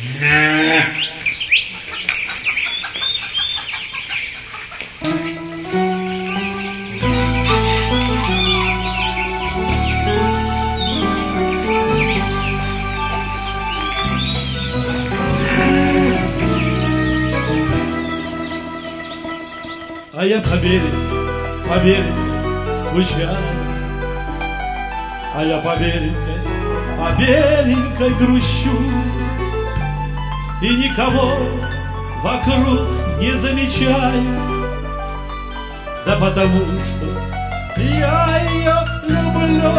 А я по берегу скучаю, а я по беленькой грущу, и никого вокруг не замечаю, да потому что я ее люблю.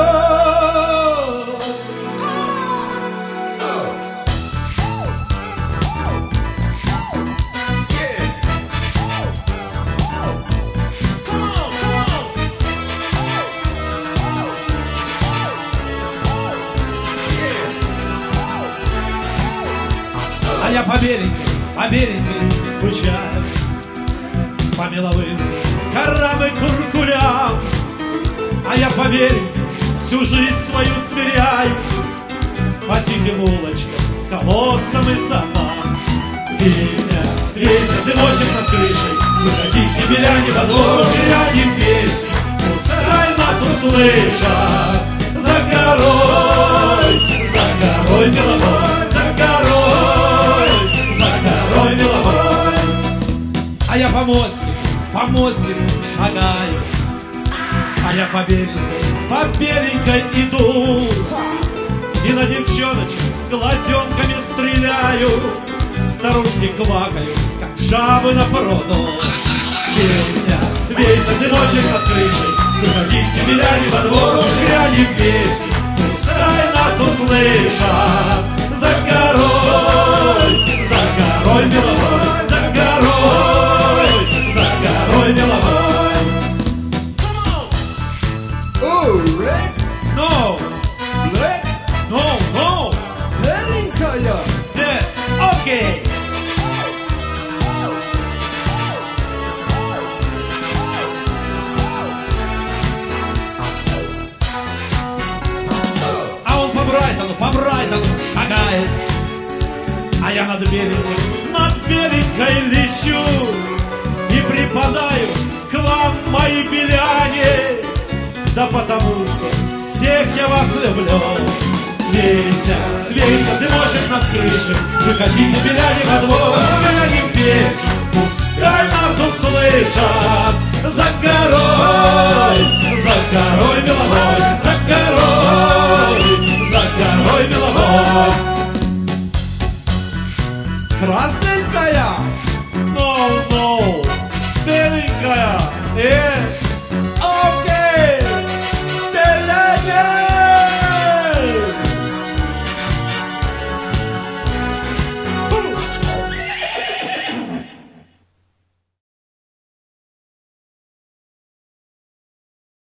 А я по берегу скучаю, по меловым горам и куркулям. А я по берегу всю жизнь свою сверяю, по тихим улочкам, колодцам и садам. Веся, дымочек над крышей, выходите, миряне, во двор, грянем песни, пускай нас услышат. За горой меловой, за горой меловой. А я по мостику шагаю, а я по беленькой иду, и на девчоночек гладенками стреляю. Старушки квакают, как жабы на пруду. Веся, дымочек над крышей, выходите, миряне, во двор, грянем песни, пускай нас услышат. За горой меловой, за горой меловой. Oh, red? No, Black? no. Беленькая? Yes, okay. А он по Брайтону шагает, а я над беленькой лечу и припадаю к вам, мои беляне, да потому что всех я вас люблю. Веся, дымочек над крышей, выходите, беляне, во двор, грянем песнь, пускай нас услышат. За горой меловой, за горой меловой. Красненькая? No, беленькая,